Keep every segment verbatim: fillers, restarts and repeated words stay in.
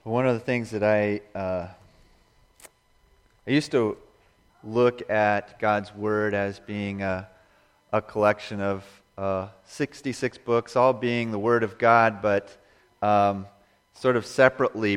One of the things that I uh, I used to look at God's Word as being a, a collection of uh, sixty-six books, all being the Word of God, but um, sort of separately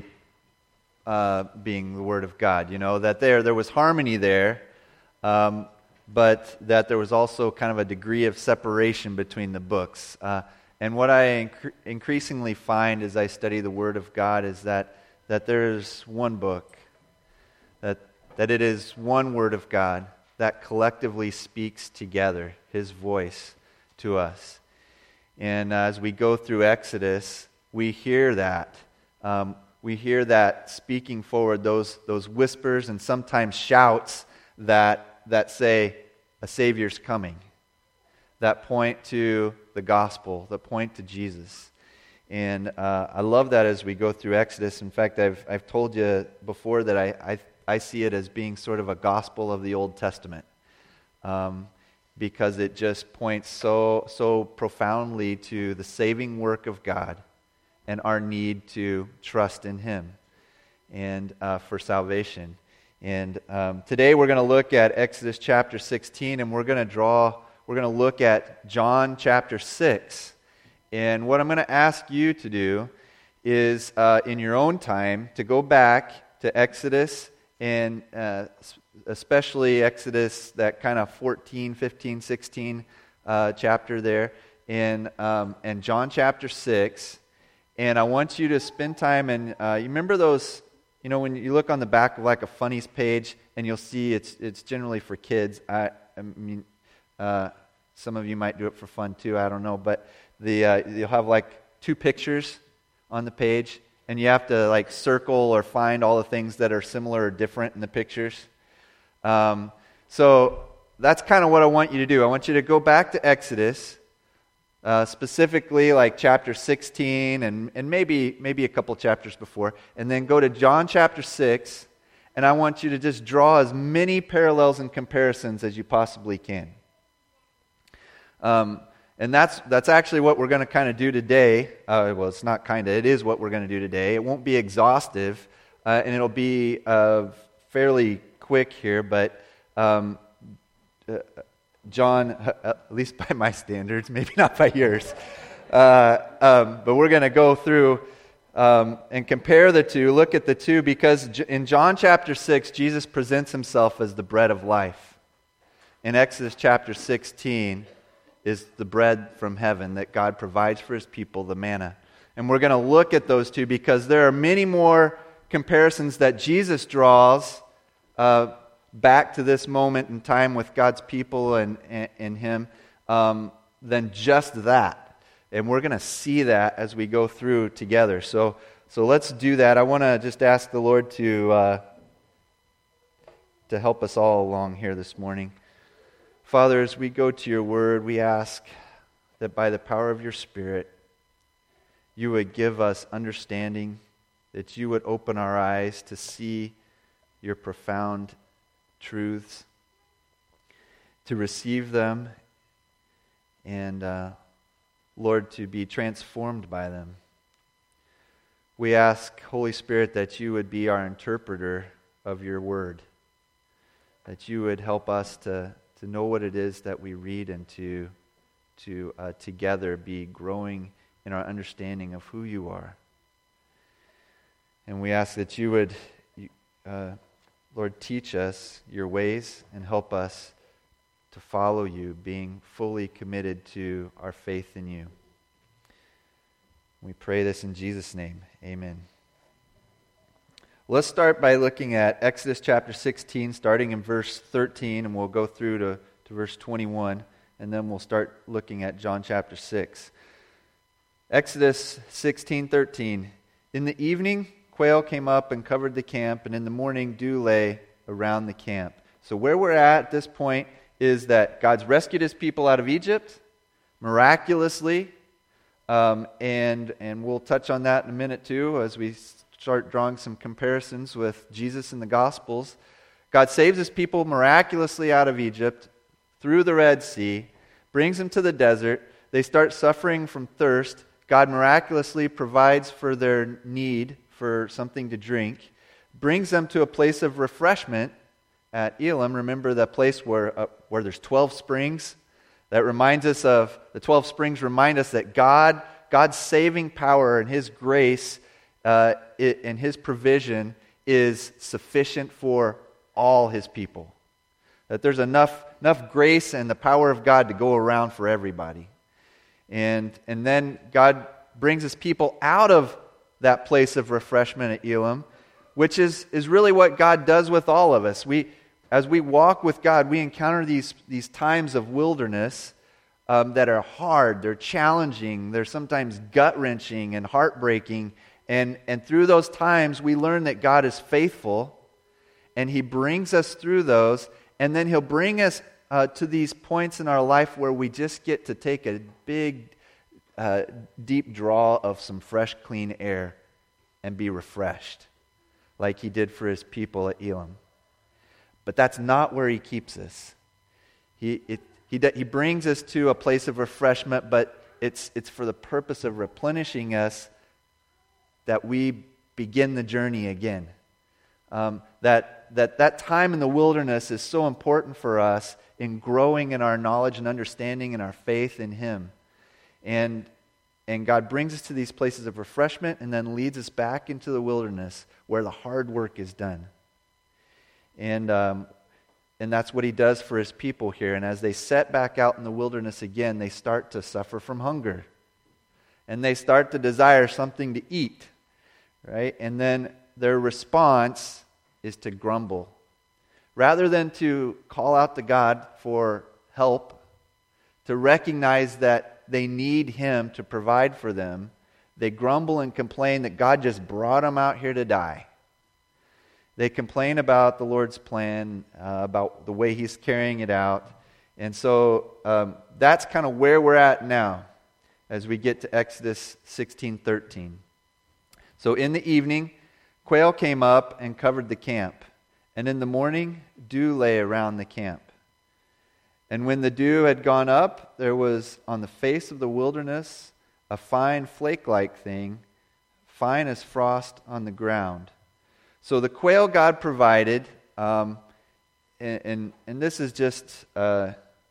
uh, being the Word of God. You know, that there there was harmony there, um, but that there was also kind of a degree of separation between the books. Uh, And what I inc- increasingly find as I study the Word of God is that that there's one book, that that it is one Word of God that collectively speaks together, His voice to us. And uh, as we go through Exodus, we hear that. Um, we hear that speaking forward, those those whispers and sometimes shouts that that say, a Savior's coming, that point to the gospel, that point to Jesus. And uh, I love that as we go through Exodus. In fact, I've I've told you before that I I, I see it as being sort of a gospel of the Old Testament, um, because it just points so so profoundly to the saving work of God and our need to trust in Him and uh, for salvation. And um, today we're going to look at Exodus chapter sixteen, and we're going to draw. We're going to look at John chapter six. And what I'm going to ask you to do is, uh, in your own time, to go back to Exodus, and uh, especially Exodus, that kind of fourteen, fifteen, sixteen uh, chapter there, and, um, and John chapter six. And I want you to spend time, and uh, you remember those, you know, when you look on the back of like a funnies page, and you'll see it's it's generally for kids. I, I mean... Uh, some of you might do it for fun too, I don't know, but the uh, you'll have like two pictures on the page, and you have to like circle or find all the things that are similar or different in the pictures. Um, so that's kind of what I want you to do. I want you to go back to Exodus, uh, specifically like chapter sixteen, and, and maybe maybe a couple chapters before, and then go to John chapter six, and I want you to just draw as many parallels and comparisons as you possibly can. Um, and that's that's actually what we're going to kind of do today. Uh, well, it's not kind of, it is what we're going to do today. It won't be exhaustive, uh, and it'll be uh, fairly quick here, but um, uh, John, uh, at least by my standards, maybe not by yours, uh, um, but we're going to go through um, and compare the two, look at the two, because in John chapter six, Jesus presents Himself as the bread of life. In Exodus chapter sixteen, is the bread from heaven that God provides for His people, the manna. And we're going to look at those two because there are many more comparisons that Jesus draws uh, back to this moment in time with God's people and, and, and Him um, than just that. And we're going to see that as we go through together. So, so let's do that. I want to just ask the Lord to uh, to help us all along here this morning. Father, as we go to Your Word, we ask that by the power of Your Spirit, You would give us understanding, that You would open our eyes to see Your profound truths, to receive them, and, uh, Lord, to be transformed by them. We ask, Holy Spirit, that You would be our interpreter of Your Word, that You would help us to to know what it is that we read and to, to uh, together be growing in our understanding of who You are. And we ask that You would, uh, Lord, teach us Your ways and help us to follow You, being fully committed to our faith in You. We pray this in Jesus' name. Amen. Let's start by looking at Exodus chapter sixteen, starting in verse thirteen, and we'll go through to, to verse twenty-one, and then we'll start looking at John chapter six. Exodus sixteen thirteen. In the evening, quail came up and covered the camp, and in the morning dew lay around the camp. So where we're at at this point is that God's rescued His people out of Egypt, miraculously, um, and, and we'll touch on that in a minute too, as we start drawing some comparisons with Jesus in the Gospels. God saves His people miraculously out of Egypt through the Red Sea, brings them to the desert. They start suffering from thirst. God miraculously provides for their need for something to drink, brings them to a place of refreshment at Elim. Remember the place where, uh, where there's twelve springs? That reminds us of, the twelve springs remind us that God, God's saving power and His grace uh, it, and His provision is sufficient for all His people. That there's enough, enough grace and the power of God to go around for everybody. And, and then God brings His people out of that place of refreshment at Elim, which is, is really what God does with all of us. We, as we walk with God, we encounter these, these times of wilderness um, that are hard, they're challenging, they're sometimes gut-wrenching and heartbreaking. And, and through those times, we learn that God is faithful, and He brings us through those, and then He'll bring us uh, to these points in our life where we just get to take a big, uh, deep draw of some fresh, clean air and be refreshed, like He did for His people at Elim. But that's not where He keeps us. He, it, he, he brings us to a place of refreshment, but it's, it's for the purpose of replenishing us that we begin the journey again. Um, that, that that time in the wilderness is so important for us in growing in our knowledge and understanding and our faith in Him. And, and God brings us to these places of refreshment and then leads us back into the wilderness where the hard work is done. And, um, and that's what He does for His people here. And as they set back out in the wilderness again, they start to suffer from hunger. And they start to desire something to eat. Right? And then their response is to grumble. Rather than to call out to God for help, to recognize that they need Him to provide for them, they grumble and complain that God just brought them out here to die. They complain about the Lord's plan, uh, about the way He's carrying it out. And so um, that's kind of where we're at now as we get to Exodus sixteen thirteen. So in the evening, quail came up and covered the camp. And in the morning, dew lay around the camp. And when the dew had gone up, there was on the face of the wilderness a fine flake-like thing, fine as frost on the ground. So the quail God provided, um, and, and and this is just, uh,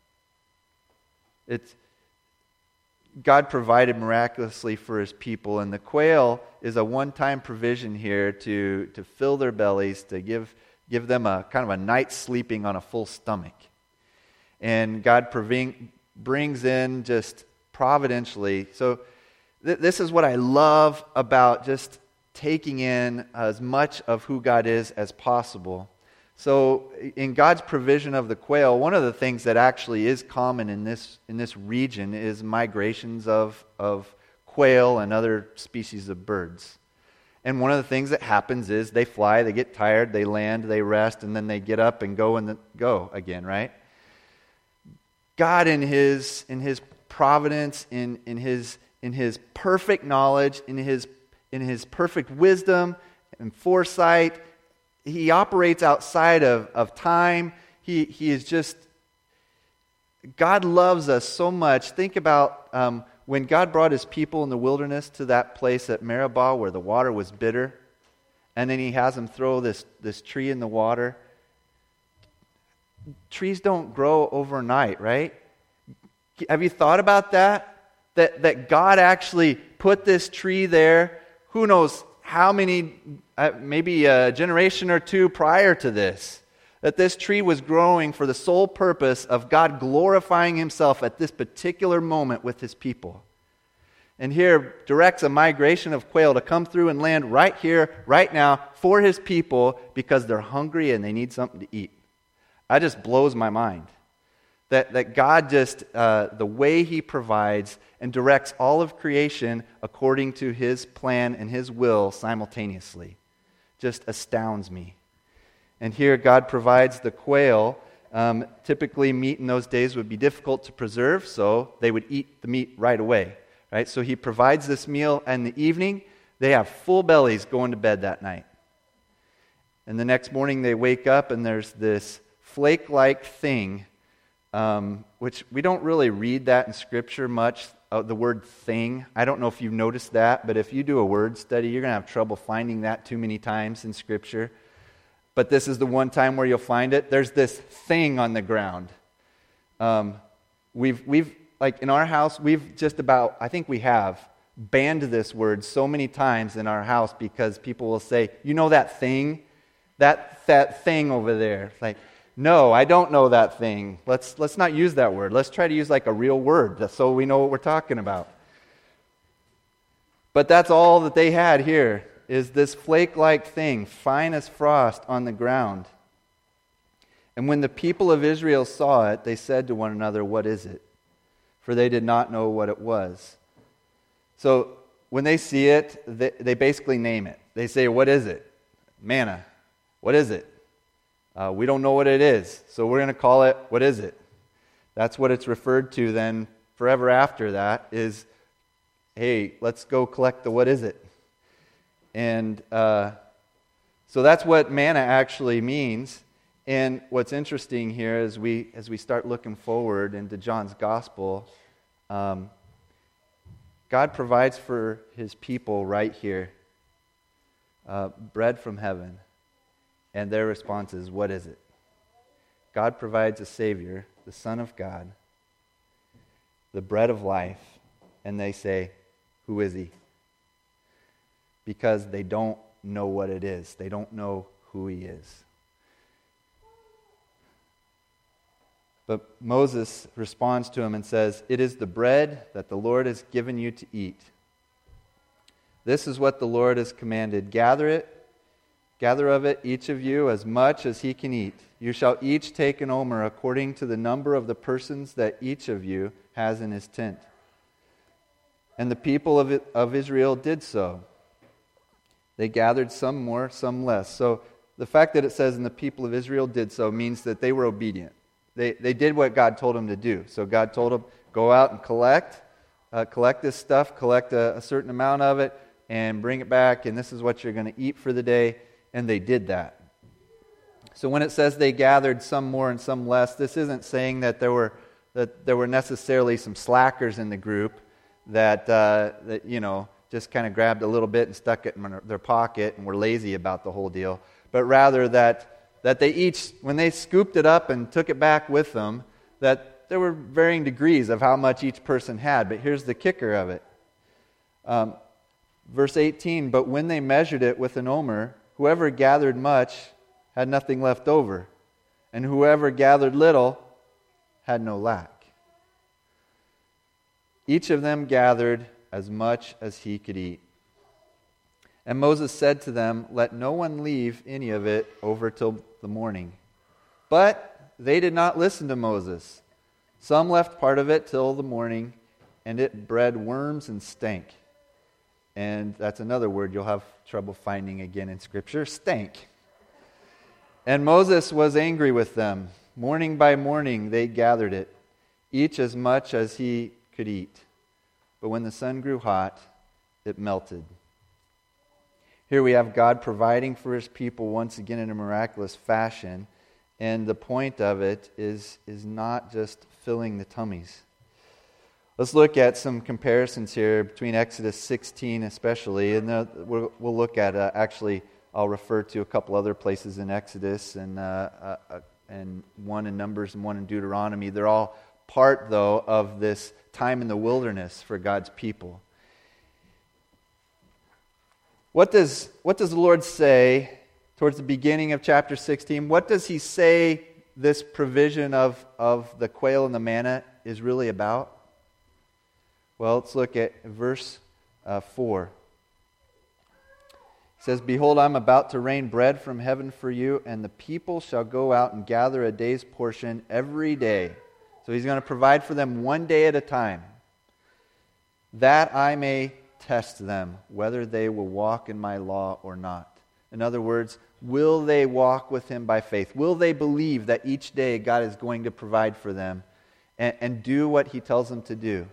it's, God provided miraculously for His people, and the quail is a one-time provision here to, to fill their bellies, to give give them a kind of a night sleeping on a full stomach. And God proving, brings in just providentially. So th- this is what I love about just taking in as much of who God is as possible. So in God's provision of the quail, one of the things that actually is common in this in this region is migrations of, of quail and other species of birds. And one of the things that happens is they fly, they get tired, they land, they rest, and then they get up and go and go again, right? God in His in His providence, in, in His in His perfect knowledge, in His in His perfect wisdom and foresight, He operates outside of, of time. He he is just, God loves us so much. Think about um, when God brought His people in the wilderness to that place at Meribah where the water was bitter, and then He has them throw this, this tree in the water. Trees don't grow overnight, right? Have you thought about that? That, that God actually put this tree there, who knows how many, uh, maybe a generation or two prior to this, that this tree was growing for the sole purpose of God glorifying Himself at this particular moment with His people. And here directs a migration of quail to come through and land right here, right now, for His people because they're hungry and they need something to eat. That just blows my mind. That, that God just, uh, the way He provides and directs all of creation according to His plan and His will simultaneously just astounds me. And here God provides the quail. Um, typically meat in those days would be difficult to preserve, so they would eat the meat right away. Right? So He provides this meal in the evening. They have full bellies going to bed that night. And the next morning they wake up and there's this flake-like thing, um, which we don't really read that in Scripture much uh, the word thing. I don't know if you've noticed that, but if you do a word study, you're going to have trouble finding that too many times in Scripture. But this is the one time where you'll find it. There's this thing on the ground. Um, we've, we've, like in our house, we've just about, I think we have, banned this word so many times in our house because people will say, you know that thing? That, that thing over there. Like, no, I don't know that thing. Let's let's not use that word. Let's try to use like a real word so we know what we're talking about. But that's all that they had here, is this flake-like thing, fine as frost on the ground. And when the people of Israel saw it, they said to one another, what is it? For they did not know what it was. So when they see it, they, they basically name it. They say, what is it? Manna. What is it? Uh, we don't know what it is, so we're going to call it, what is it? That's what it's referred to then forever after that is, hey, let's go collect the what is it? And uh, so that's what manna actually means. And what's interesting here is we, as we start looking forward into John's gospel, um, God provides for his people right here uh, bread from heaven. And their response is, what is it? God provides a Savior, the Son of God, the bread of life, and they say, who is he? Because they don't know what it is. They don't know who he is. But Moses responds to him and says, it is the bread that the Lord has given you to eat. This is what the Lord has commanded. Gather it. Gather of it, each of you, as much as he can eat. You shall each take an omer according to the number of the persons that each of you has in his tent. And the people of, of Israel did so. They gathered some more, some less. So the fact that it says, and the people of Israel did so, means that they were obedient. They, they did what God told them to do. So God told them, go out and collect, uh, collect this stuff, collect a, a certain amount of it, and bring it back, and this is what you're going to eat for the day. And they did that. So when it says they gathered some more and some less, this isn't saying that there were that there were necessarily some slackers in the group that uh, that you know just kind of grabbed a little bit and stuck it in their pocket and were lazy about the whole deal. But rather that that they each, when they scooped it up and took it back with them, that there were varying degrees of how much each person had. But here's the kicker of it. Um, verse eighteen, but when they measured it with an omer, whoever gathered much had nothing left over, and whoever gathered little had no lack. Each of them gathered as much as he could eat. And Moses said to them, let no one leave any of it over till the morning. But they did not listen to Moses. Some left part of it till the morning, and it bred worms and stank. And that's another word you'll have trouble finding again in Scripture, stank. And Moses was angry with them. Morning by morning they gathered it, each as much as he could eat. But when the sun grew hot, it melted. Here we have God providing for his people once again in a miraculous fashion. And the point of it is, is not just filling the tummies. Let's look at some comparisons here between Exodus sixteen especially, and uh, we'll, we'll look at, uh, actually, I'll refer to a couple other places in Exodus, and uh, uh, and one in Numbers and one in Deuteronomy. They're all part, though, of this time in the wilderness for God's people. What does, what does the Lord say towards the beginning of chapter sixteen? What does he say this provision of, of the quail and the manna is really about? Well, let's look at verse uh, four. It says, behold, I'm about to rain bread from heaven for you, and the people shall go out and gather a day's portion every day. So he's going to provide for them one day at a time, that I may test them, whether they will walk in my law or not. In other words, will they walk with him by faith? Will they believe that each day God is going to provide for them and, and do what he tells them to do?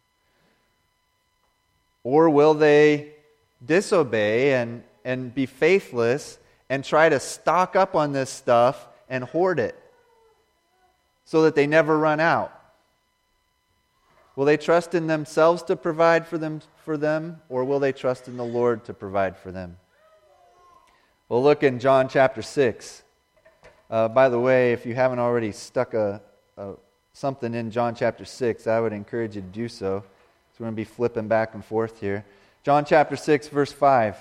Or will they disobey and, and be faithless and try to stock up on this stuff and hoard it so that they never run out? Will they trust in themselves to provide for them, for them, or will they trust in the Lord to provide for them? We'll look in John chapter six. Uh, by the way, if you haven't already stuck a, a something in John chapter six, I would encourage you to do so. So we're going to be flipping back and forth here. John chapter six, verse five.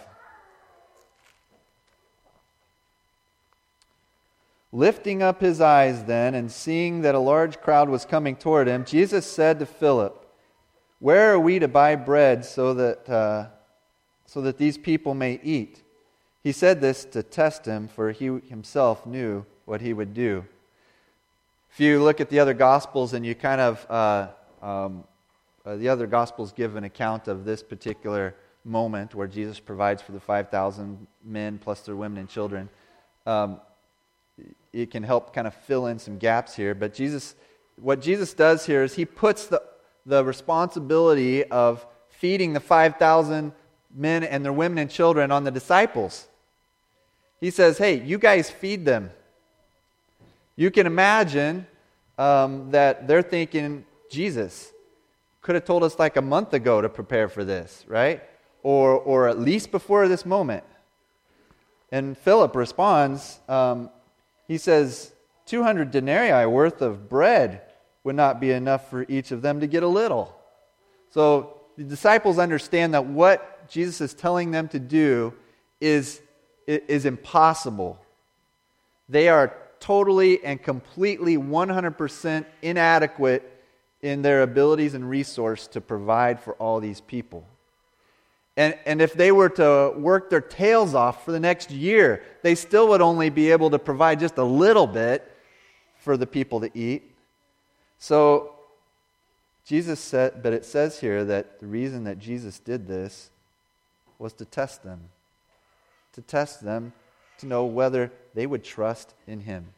Lifting up his eyes then, and seeing that a large crowd was coming toward him, Jesus said to Philip, "Where are we to buy bread so that uh, so that these people may eat?" He said this to test him, for he himself knew what he would do. If you look at the other Gospels and you kind of, uh, um, uh, the other Gospels give an account of this particular moment where Jesus provides for the five thousand men plus their women and children. Um, it can help kind of fill in some gaps here. But Jesus, what Jesus does here is he puts the, the responsibility of feeding the five thousand men and their women and children on the disciples. He says, hey, you guys feed them. You can imagine um, that they're thinking, Jesus could have told us like a month ago to prepare for this, right? Or, or at least before this moment. And Philip responds, um, he says, two hundred denarii worth of bread would not be enough for each of them to get a little. So the disciples understand that what Jesus is telling them to do is, is impossible. They are totally and completely one hundred percent inadequate in their abilities and resource to provide for all these people. And, and if they were to work their tails off for the next year, they still would only be able to provide just a little bit for the people to eat. So Jesus said, but it says here that the reason that Jesus did this was to test them. To test them to know whether they would trust in Him.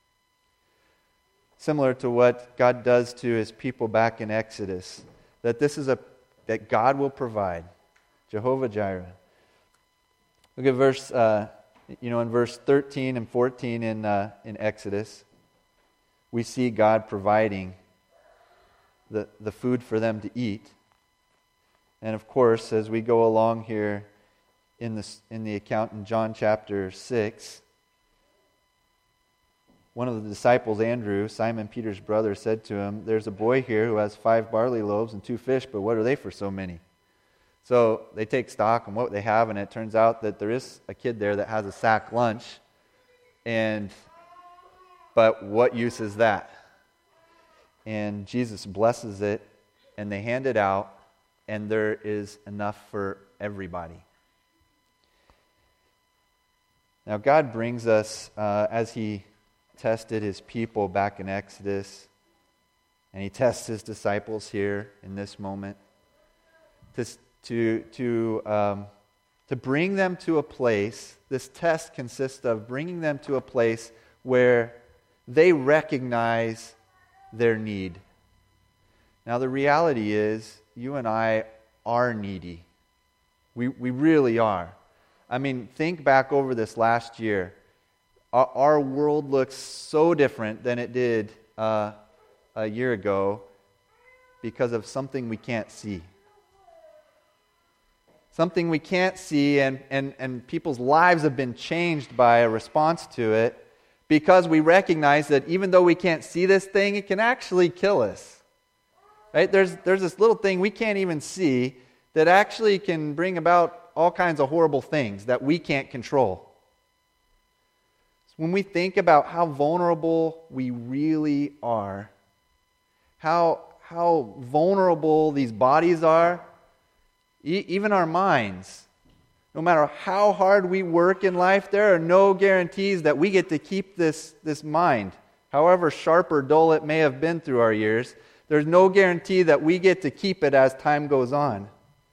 Similar to what God does to His people back in Exodus. That this is a that God will provide. Jehovah Jireh. Look at verse, uh, you know, in verse thirteen and fourteen in uh, in Exodus, we see God providing the the food for them to eat. And of course, as we go along here in this in the account in John chapter six, one of the disciples, Andrew, Simon Peter's brother, said to him, "There's a boy here who has five barley loaves and two fish, but what are they for so many?" So they take stock on what they have, and it turns out that there is a kid there that has a sack lunch. And but what use is that? And Jesus blesses it, and they hand it out, and there is enough for everybody. Now God brings us, uh, as He tested His people back in Exodus, and He tests His disciples here in this moment, to to to um, to bring them to a place. This test consists of bringing them to a place where they recognize their need. Now the reality is, you and I are needy. We we really are. I mean, think back over this last year. Our, our world looks so different than it did uh, a year ago because of something we can't see. Something we can't see, and, and, and people's lives have been changed by a response to it because we recognize that even though we can't see this thing, it can actually kill us. Right? There's, there's this little thing we can't even see that actually can bring about all kinds of horrible things that we can't control. So when we think about how vulnerable we really are, how, how vulnerable these bodies are, even our minds, no matter how hard we work in life, there are no guarantees that we get to keep this, this mind. However sharp or dull it may have been through our years, there's no guarantee that we get to keep it as time goes on.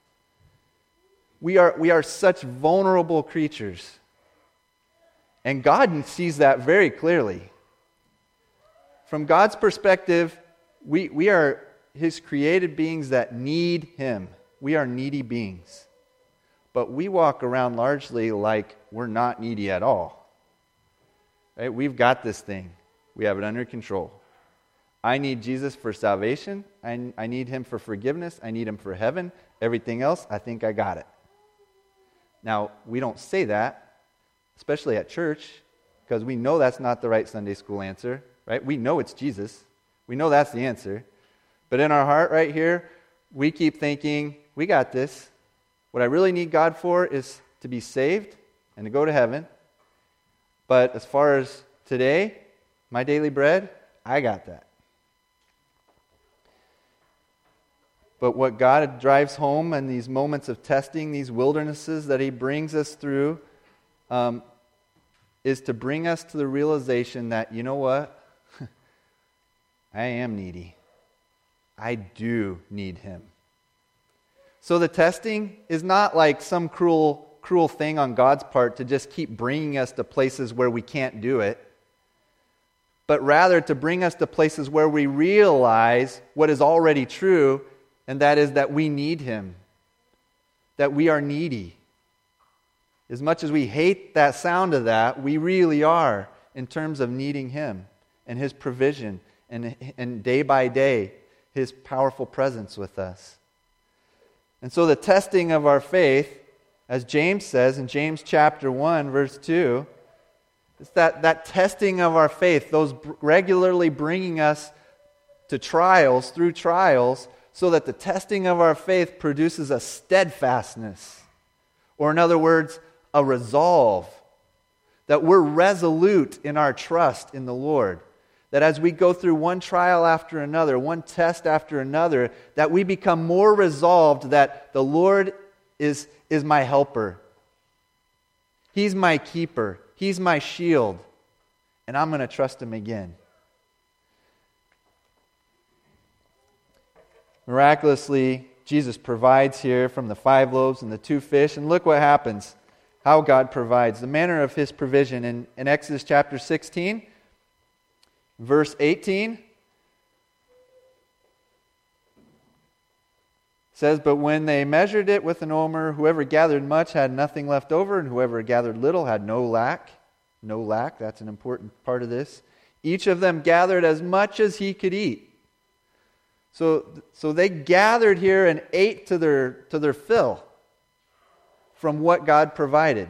We are, we are such vulnerable creatures. And God sees that very clearly. From God's perspective, we, we are His created beings that need Him. We are needy beings. But we walk around largely like we're not needy at all. Right? We've got this thing. We have it under control. I need Jesus for salvation. I, I need him for forgiveness. I need him for heaven. Everything else, I think I got it. Now, we don't say that, especially at church, because we know that's not the right Sunday school answer, right? We know it's Jesus. We know that's the answer. But in our heart right here, we keep thinking, we got this. What I really need God for is to be saved and to go to heaven. But as far as today, my daily bread, I got that. But what God drives home in these moments of testing, these wildernesses that he brings us through, um, is to bring us to the realization that, you know what? I am needy. I do need him. So the testing is not like some cruel, cruel thing on God's part to just keep bringing us to places where we can't do it, but rather to bring us to places where we realize what is already true, and that is that we need him, that we are needy. As much as we hate that sound of that, we really are in terms of needing him and his provision and, and day by day, his powerful presence with us. And so the testing of our faith, as James says in James chapter one, verse two, it's that, that testing of our faith, those regularly bringing us to trials, through trials, so that the testing of our faith produces a steadfastness, or in other words, a resolve, that we're resolute in our trust in the Lord. That as we go through one trial after another, one test after another, that we become more resolved that the Lord is, is my helper. He's my keeper. He's my shield. And I'm going to trust him again. Miraculously, Jesus provides here from the five loaves and the two fish. And look what happens, how God provides. The manner of his provision in, in Exodus chapter sixteen. Verse eighteen says, "But when they measured it with an omer, whoever gathered much had nothing left over, and whoever gathered little had no lack." No lack, that's an important part of this. "Each of them gathered as much as he could eat." So, so they gathered here and ate to their, to their fill from what God provided.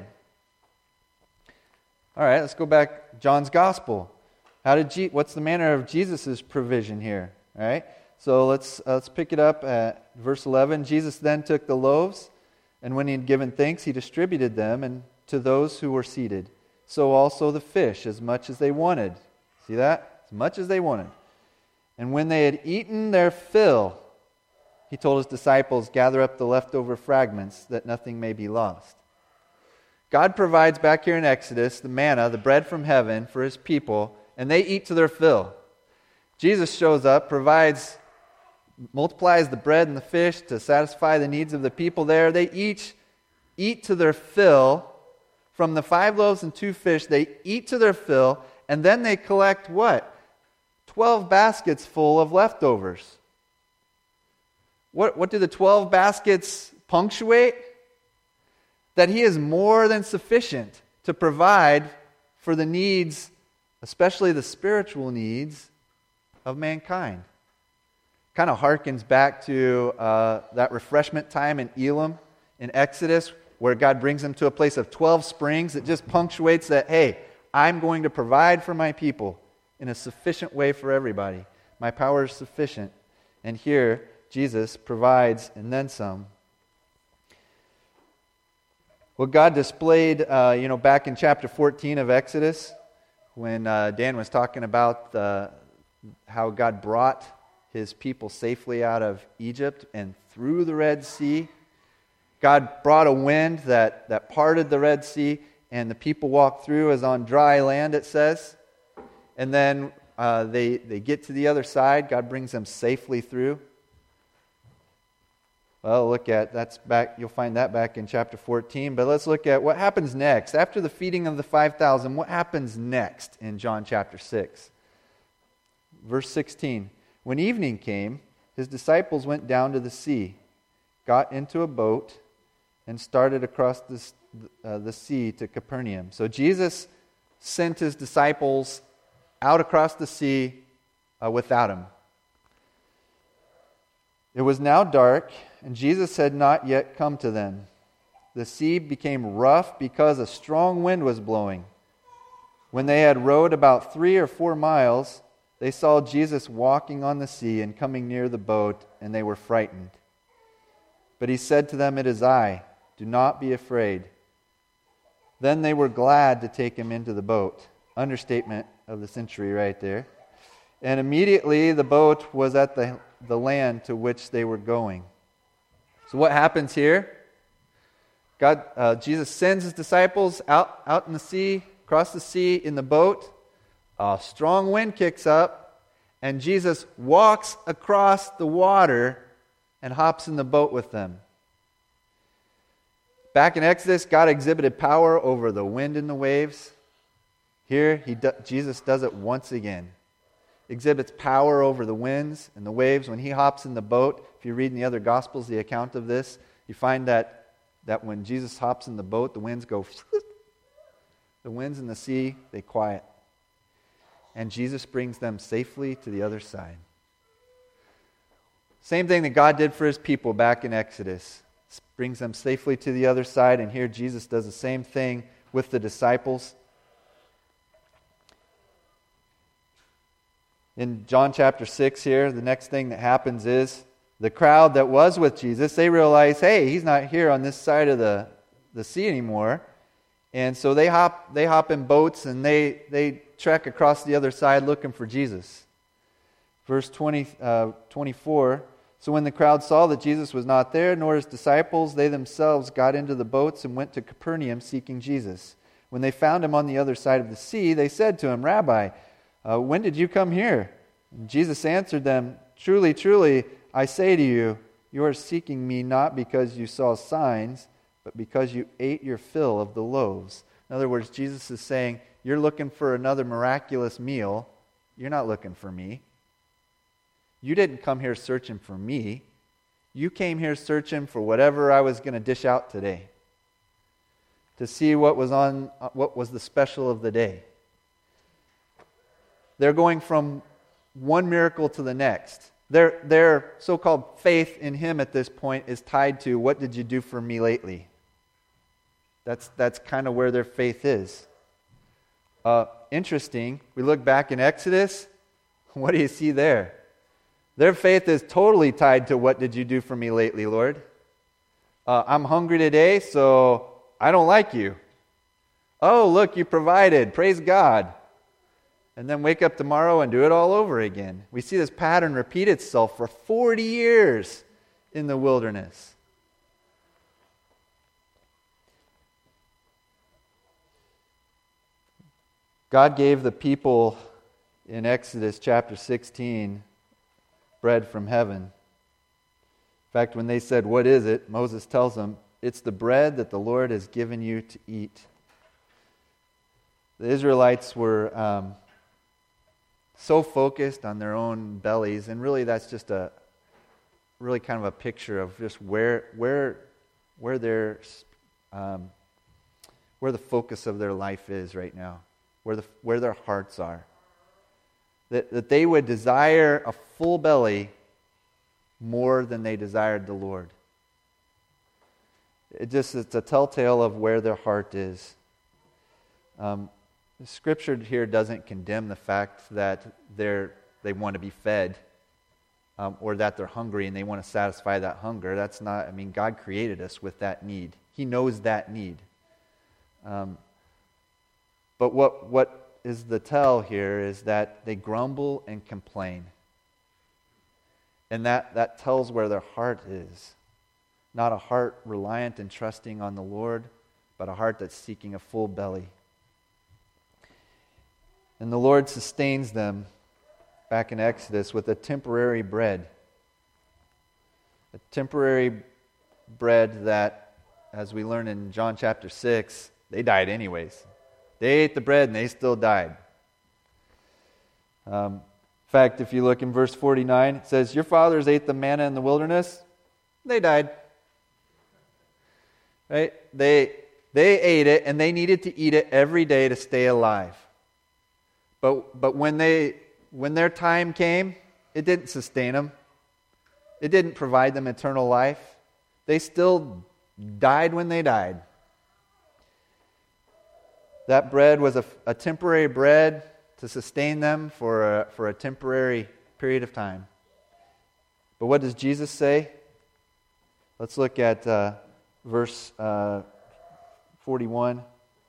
All right, let's go back. John's Gospel. How did Je- what's the manner of Jesus' provision here? All right, so let's uh, let's pick it up at verse eleven. "Jesus then took the loaves, and when he had given thanks, he distributed them and to those who were seated. So also the fish, as much as they wanted." See that? As much as they wanted. "And when they had eaten their fill, he told his disciples, 'Gather up the leftover fragments, that nothing may be lost.'" God provides back here in Exodus the manna, the bread from heaven, for his people, and they eat to their fill. Jesus shows up, provides, multiplies the bread and the fish to satisfy the needs of the people there. They each eat to their fill. From the five loaves and two fish, they eat to their fill, and then they collect what? Twelve baskets full of leftovers. What, what do the twelve baskets punctuate? That he is more than sufficient to provide for the needs, especially the spiritual needs of mankind. Kind of harkens back to uh, that refreshment time in Elim in Exodus, where God brings them to a place of twelve springs. It just punctuates that, hey, I'm going to provide for my people in a sufficient way for everybody. My power is sufficient. And here, Jesus provides and then some. Well, God displayed, uh, you know, back in chapter fourteen of Exodus, when uh, Dan was talking about the, how God brought his people safely out of Egypt and through the Red Sea. God brought a wind that, that parted the Red Sea, and the people walked through as on dry land, it says. And then uh, they, they get to the other side. God brings them safely through. Well, look at, that's back, you'll find that back in chapter fourteen. But let's look at what happens next. After the feeding of the five thousand, what happens next in John chapter six? Verse sixteen. "When evening came, his disciples went down to the sea, got into a boat, and started across this, uh, the sea to Capernaum." So Jesus sent his disciples out across the sea uh, without him. It was now dark, and Jesus had not yet come to them. The sea became rough because a strong wind was blowing. When they had rowed about three or four miles, they saw Jesus walking on the sea and coming near the boat, and they were frightened. But he said to them, "It is I. Do not be afraid." Then they were glad to take him into the boat. Understatement of the century right there. And immediately the boat was at the, the land to which they were going. So what happens here? God, uh, Jesus sends his disciples out, out in the sea, across the sea in the boat. A strong wind kicks up, and Jesus walks across the water and hops in the boat with them. Back in Exodus, God exhibited power over the wind and the waves. Here, he do, Jesus does it once again. Exhibits power over the winds and the waves. When he hops in the boat, if you read in the other Gospels the account of this, you find that, that when Jesus hops in the boat, the winds go, the winds in the sea, they quiet. And Jesus brings them safely to the other side. Same thing that God did for his people back in Exodus. Brings them safely to the other side, and here Jesus does the same thing with the disciples. In John chapter six here, the next thing that happens is the crowd that was with Jesus, they realize, hey, he's not here on this side of the, the sea anymore. And so they hop they hop in boats and they, they trek across the other side looking for Jesus. Verse twenty, uh, twenty-four, so when the crowd saw that Jesus was not there, nor his disciples, they themselves got into the boats and went to Capernaum seeking Jesus. When they found him on the other side of the sea, they said to him, "Rabbi, uh, when did you come here?" And Jesus answered them, "Truly, truly, I say to you, you are seeking me not because you saw signs, but because you ate your fill of the loaves." In other words, Jesus is saying, you're looking for another miraculous meal. You're not looking for me. You didn't come here searching for me. You came here searching for whatever I was going to dish out today, to see what was on, what was the special of the day. They're going from one miracle to the next. Their, their so-called faith in him at this point is tied to, what did you do for me lately? That's, that's kind of where their faith is. Uh, interesting, we look back in Exodus, what do you see there? Their faith is totally tied to, what did you do for me lately, Lord? Uh, I'm hungry today, so I don't like you. Oh, look, you provided. Praise God. And then wake up tomorrow and do it all over again. We see this pattern repeat itself for forty years in the wilderness. God gave the people in Exodus chapter sixteen bread from heaven. In fact, when they said, "What is it?" Moses tells them, "It's the bread that the Lord has given you to eat." The Israelites were um, so focused on their own bellies, and really that's just a really kind of a picture of just where where where their um, where the focus of their life is right now, where the where their hearts are. That, that they would desire a full belly more than they desired the Lord. It just it's a telltale of where their heart is. Um, the Scripture here doesn't condemn the fact that they're they want to be fed, um, or that they're hungry and they want to satisfy that hunger. That's not. I mean, God created us with that need. He knows that need. Um, but what what is the tell here is that they grumble and complain. And that, that tells where their heart is. Not a heart reliant and trusting on the Lord, but a heart that's seeking a full belly. And the Lord sustains them, back in Exodus, with a temporary bread. A temporary bread that, as we learn in John chapter six, they died anyways. They ate the bread and they still died. Um, in fact, if you look in verse forty-nine, it says, "Your fathers ate the manna in the wilderness. They died." Right? They, they ate it and they needed to eat it every day to stay alive. But, but when they when their time came, it didn't sustain them. It didn't provide them eternal life. They still died when they died. That bread was a, a temporary bread to sustain them for a, for a temporary period of time. But what does Jesus say? Let's look at uh, verse uh, forty-one.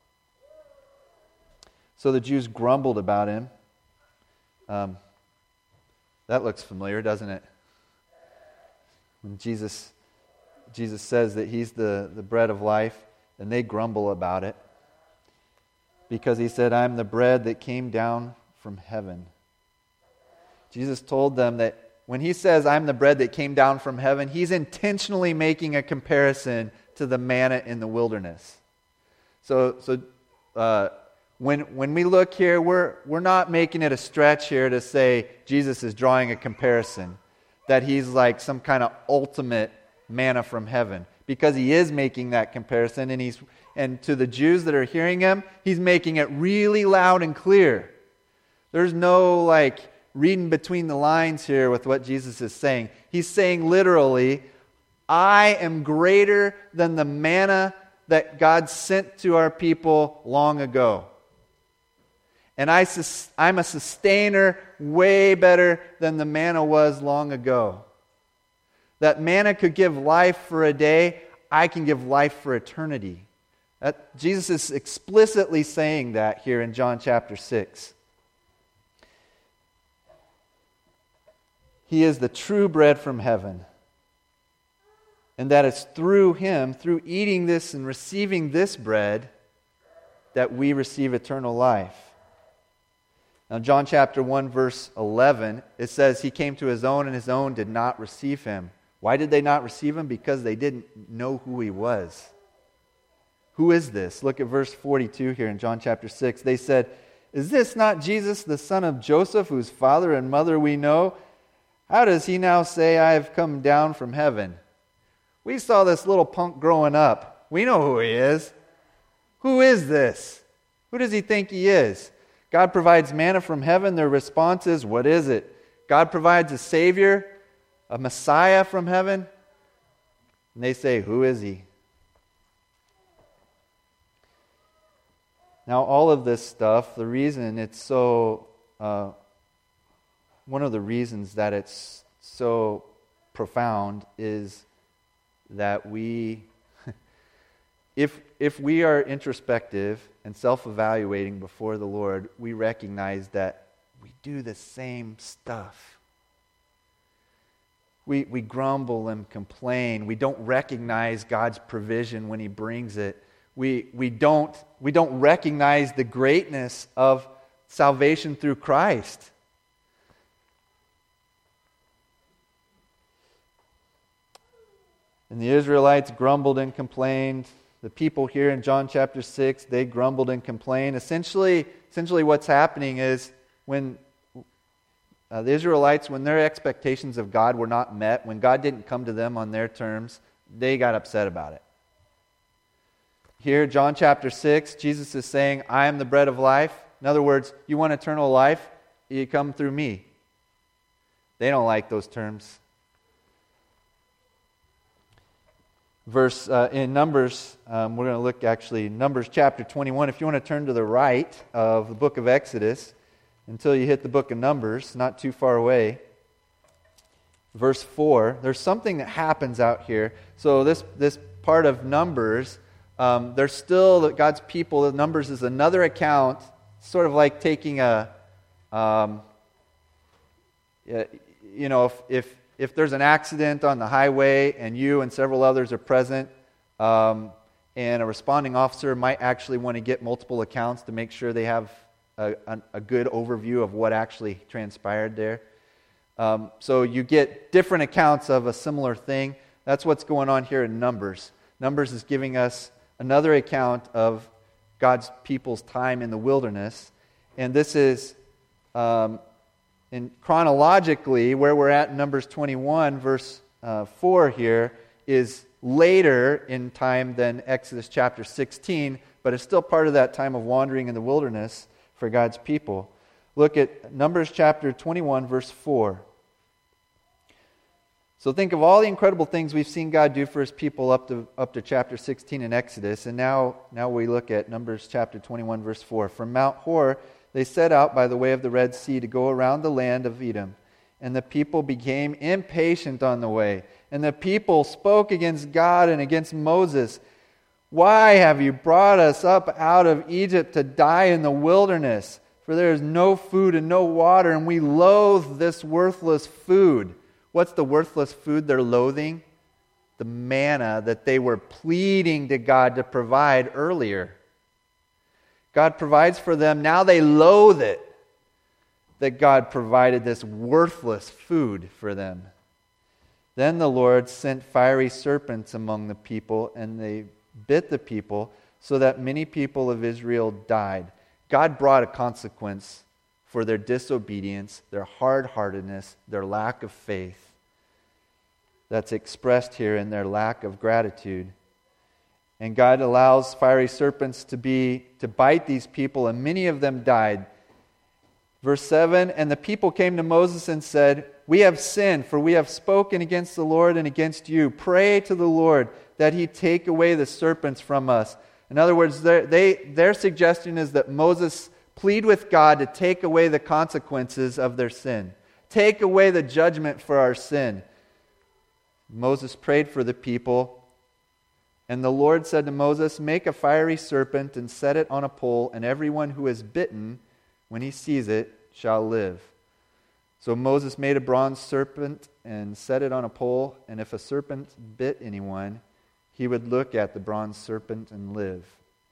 So the Jews grumbled about him. Um, that looks familiar, doesn't it? When Jesus, Jesus says that he's the, the bread of life, and they grumble about it. Because he said, I'm the bread that came down from heaven. Jesus told them that when he says, I'm the bread that came down from heaven, he's intentionally making a comparison to the manna in the wilderness. So, so uh, when when we look here, we're we're not making it a stretch here to say Jesus is drawing a comparison, that he's like some kind of ultimate manna from heaven, because he is making that comparison, and he's and to the Jews that are hearing him, he's making it really loud and clear. There's no like reading between the lines here with what Jesus is saying. He's saying literally, I am greater than the manna that God sent to our people long ago. And I, I'm a sustainer way better than the manna was long ago. That manna could give life for a day, I can give life for eternity. That, Jesus is explicitly saying that here in John chapter six. He is the true bread from heaven. And that it's through him, through eating this and receiving this bread, that we receive eternal life. Now, John chapter one, verse eleven, it says, he came to his own, and his own did not receive him. Why did they not receive him? Because they didn't know who he was. Who is this? Look at verse forty-two here in John chapter six. They said, is this not Jesus, the son of Joseph, whose father and mother we know? How does he now say, I have come down from heaven? We saw this little punk growing up. We know who he is. Who is this? Who does he think he is? God provides manna from heaven. Their response is, what is it? God provides a Savior, a Messiah from heaven. And they say, who is he? Now, all of this stuff, the reason it's so, uh, one of the reasons that it's so profound is that we, if if we are introspective and self-evaluating before the Lord, we recognize that we do the same stuff. We we grumble and complain. We don't recognize God's provision when he brings it. We we don't we don't recognize the greatness of salvation through Christ. And the Israelites grumbled and complained. The people here in John chapter six, they grumbled and complained. Essentially, essentially what's happening is when uh, the Israelites, when their expectations of God were not met, when God didn't come to them on their terms, they got upset about it. Here, John chapter six, Jesus is saying, I am the bread of life. In other words, you want eternal life? You come through me. They don't like those terms. Verse uh, in Numbers, um, we're going to look actually Numbers chapter twenty-one. If you want to turn to the right of the book of Exodus until you hit the book of Numbers, not too far away. Verse four, there's something that happens out here. So this this part of Numbers, um, there's still God's people. The Numbers is another account, sort of like taking a, um, you know, if if If there's an accident on the highway and you and several others are present, um, and a responding officer might actually want to get multiple accounts to make sure they have a, a, a good overview of what actually transpired there. Um, so you get different accounts of a similar thing. That's what's going on here in Numbers. Numbers is giving us another account of God's people's time in the wilderness. And this is... Um, And chronologically, where we're at in Numbers twenty-one, verse uh, four here, is later in time than Exodus chapter sixteen, but it's still part of that time of wandering in the wilderness for God's people. Look at Numbers chapter twenty-one, verse four. So think of all the incredible things we've seen God do for His people up to up to chapter sixteen in Exodus. And now, now we look at Numbers chapter twenty-one, verse four. From Mount Hor, they set out by the way of the Red Sea to go around the land of Edom. And the people became impatient on the way. And the people spoke against God and against Moses. Why have you brought us up out of Egypt to die in the wilderness? For there is no food and no water, and we loathe this worthless food. What's the worthless food they're loathing? The manna that they were pleading to God to provide earlier. God provides for them. Now they loathe it, that God provided this worthless food for them. Then the Lord sent fiery serpents among the people, and they bit the people, so that many people of Israel died. God brought a consequence for their disobedience, their hard-heartedness, their lack of faith. That's expressed here in their lack of gratitude. And God allows fiery serpents to be to bite these people, and many of them died. Verse seven, and the people came to Moses and said, we have sinned, for we have spoken against the Lord and against you. Pray to the Lord that He take away the serpents from us. In other words, they, their suggestion is that Moses plead with God to take away the consequences of their sin. Take away the judgment for our sin. Moses prayed for the people, and the Lord said to Moses, make a fiery serpent and set it on a pole, and everyone who is bitten, when he sees it, shall live. So Moses made a bronze serpent and set it on a pole, and if a serpent bit anyone, he would look at the bronze serpent and live.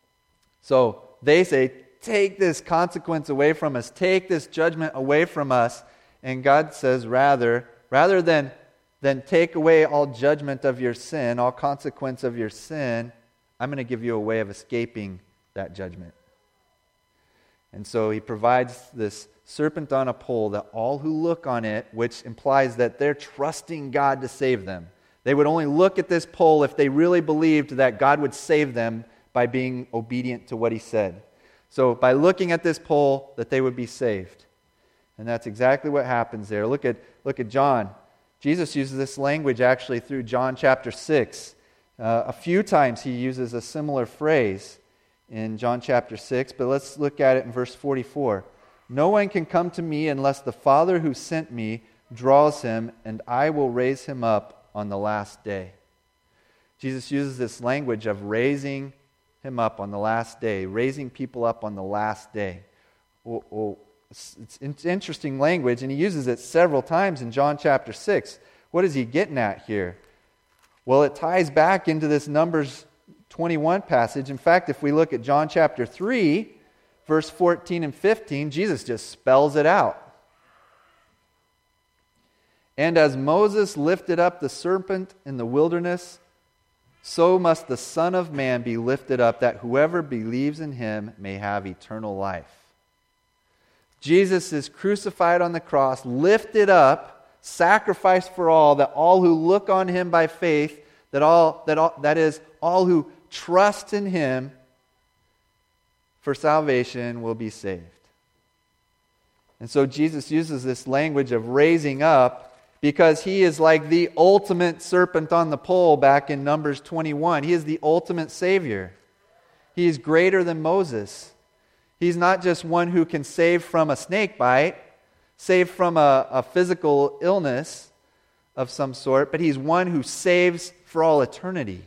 So they say, take this consequence away from us. Take this judgment away from us. And God says, rather, rather than, than take away all judgment of your sin, all consequence of your sin, I'm going to give you a way of escaping that judgment. And so He provides this serpent on a pole that all who look on it, which implies that they're trusting God to save them. They would only look at this pole if they really believed that God would save them by being obedient to what He said. So by looking at this pole, that they would be saved. And that's exactly what happens there. Look at, look at John. Jesus uses this language actually through John chapter six. Uh, a few times He uses a similar phrase in John chapter six, but let's look at it in verse forty-four. No one can come to me unless the Father who sent me draws him, and I will raise him up on the last day. Jesus uses this language of raising him up on the last day, raising people up on the last day. Oh, oh, it's interesting language, and He uses it several times in John chapter six. What is He getting at here? Well, it ties back into this Numbers twenty-one passage. In fact, if we look at John chapter three, verse fourteen and fifteen, Jesus just spells it out. And as Moses lifted up the serpent in the wilderness, so must the Son of Man be lifted up, that whoever believes in Him may have eternal life. Jesus is crucified on the cross, lifted up, sacrificed for all, that all who look on Him by faith, that all that all, that is, all who trust in Him for salvation will be saved. And so Jesus uses this language of raising up because He is like the ultimate serpent on the pole back in Numbers twenty-one. He is the ultimate Savior. He is greater than Moses. He's not just one who can save from a snake bite, save from a, a physical illness of some sort, but He's one who saves for all eternity.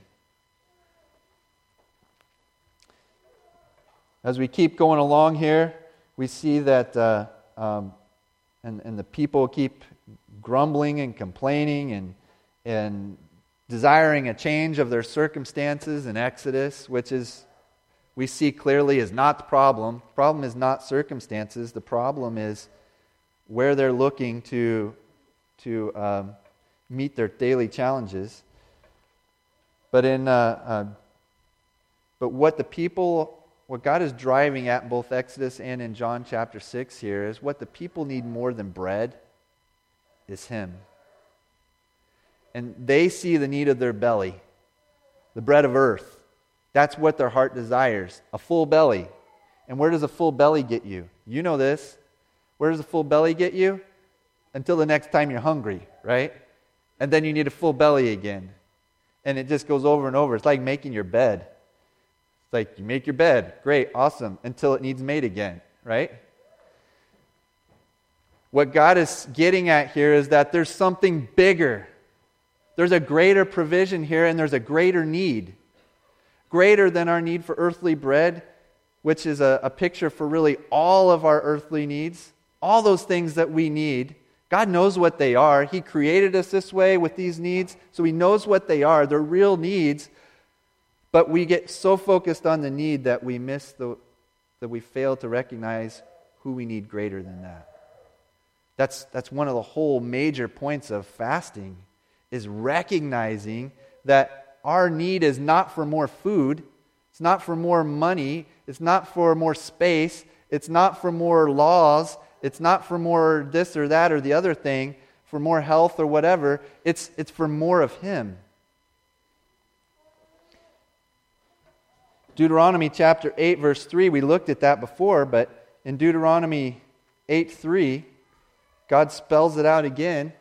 As we keep going along here, we see that uh, um, and, and the people keep grumbling and complaining and, and desiring a change of their circumstances in Exodus, which is, we see clearly, is not the problem. The problem is not circumstances. The problem is where they're looking to, to um, meet their daily challenges. But in uh, uh, but what the people... What God is driving at in both Exodus and in John chapter six here is what the people need more than bread is Him. And they see the need of their belly, the bread of earth. That's what their heart desires, a full belly. And where does a full belly get you? You know this. Where does a full belly get you? Until the next time you're hungry, right? And then you need a full belly again. And it just goes over and over. It's like making your bed. It's like you make your bed. Great, awesome. Until it needs made again, right? What God is getting at here is that there's something bigger. There's a greater provision here, and there's a greater need. Greater than our need for earthly bread, which is a, a picture for really all of our earthly needs. All those things that we need. God knows what they are. He created us this way with these needs, so He knows what they are. They're real needs, but we get so focused on the need that we miss the, that we fail to recognize who we need greater than that. That's, that's one of the whole major points of fasting, is recognizing that our need is not for more food, it's not for more money, it's not for more space, it's not for more laws, it's not for more this or that or the other thing, for more health or whatever. It's, it's for more of Him. Deuteronomy chapter eight, verse three, we looked at that before, but in Deuteronomy eight three, God spells it out again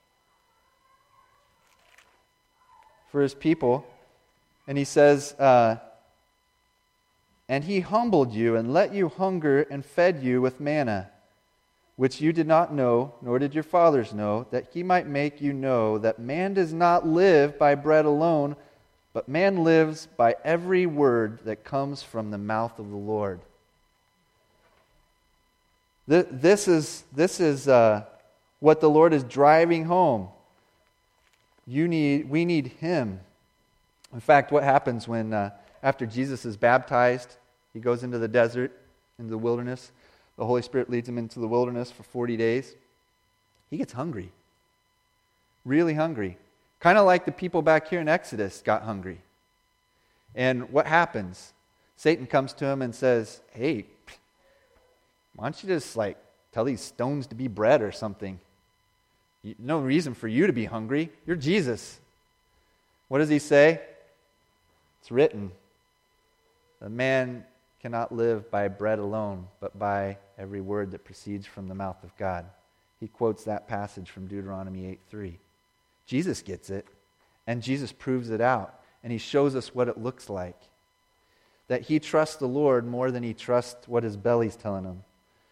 for His people. And He says, uh, and He humbled you and let you hunger and fed you with manna, which you did not know, nor did your fathers know, that He might make you know that man does not live by bread alone, but man lives by every word that comes from the mouth of the Lord. This is, this is uh, what the Lord is driving home. You need, we need Him. In fact, what happens when, uh, after Jesus is baptized, He goes into the desert, into the wilderness. The Holy Spirit leads Him into the wilderness for forty days. He gets hungry. Really hungry. Kind of like the people back here in Exodus got hungry. And what happens? Satan comes to him and says, hey, why don't you just like tell these stones to be bread or something? No reason for you to be hungry. You're Jesus. What does he say? It's written. The man cannot live by bread alone, but by every word that proceeds from the mouth of God. He quotes that passage from Deuteronomy eight three. Jesus gets it, and Jesus proves it out, and He shows us what it looks like. That he trusts the Lord more than he trusts what his belly's telling him.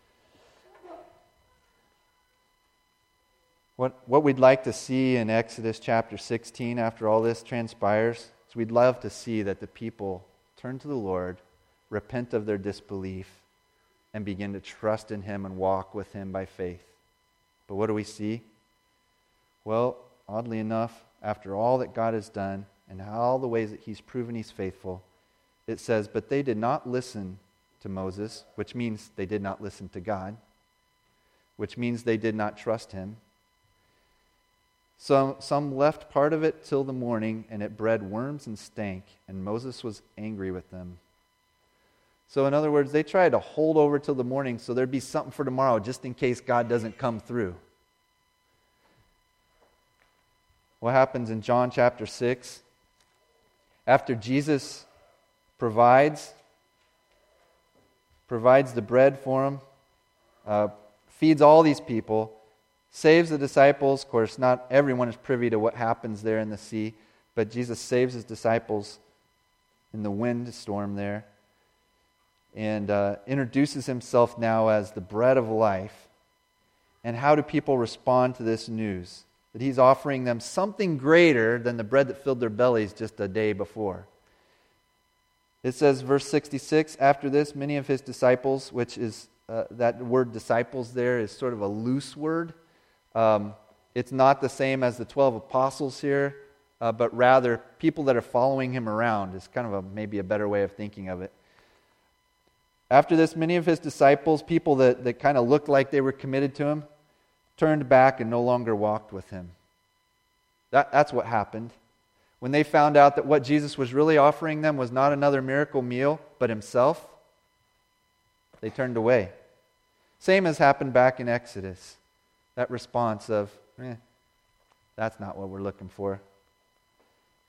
What, what we'd like to see in Exodus chapter sixteen after all this transpires is we'd love to see that the people turn to the Lord, repent of their disbelief, and begin to trust in Him and walk with Him by faith. But what do we see? Well, oddly enough, after all that God has done and all the ways that He's proven He's faithful, it says, but they did not listen to Moses, which means they did not listen to God, which means they did not trust Him. Some, some left part of it till the morning, and it bred worms and stank, and Moses was angry with them. So in other words, they tried to hold over till the morning so there'd be something for tomorrow just in case God doesn't come through. What happens in John chapter six? After Jesus provides, provides the bread for them, uh, feeds all these people, saves the disciples. Of course, not everyone is privy to what happens there in the sea, but Jesus saves His disciples in the windstorm there, and uh, introduces Himself now as the bread of life. And how do people respond to this news? That He's offering them something greater than the bread that filled their bellies just a day before. It says, verse sixty-six, after this, many of His disciples, which is, uh, that word disciples there is sort of a loose word. Um, it's not the same as the twelve apostles here, uh, but rather people that are following Him around is kind of a, maybe a better way of thinking of it. After this, many of His disciples, people that, that kind of looked like they were committed to Him, turned back and no longer walked with Him. That, that's what happened. When they found out that what Jesus was really offering them was not another miracle meal, but Himself, they turned away. Same as happened back in Exodus. That response of, eh, that's not what we're looking for.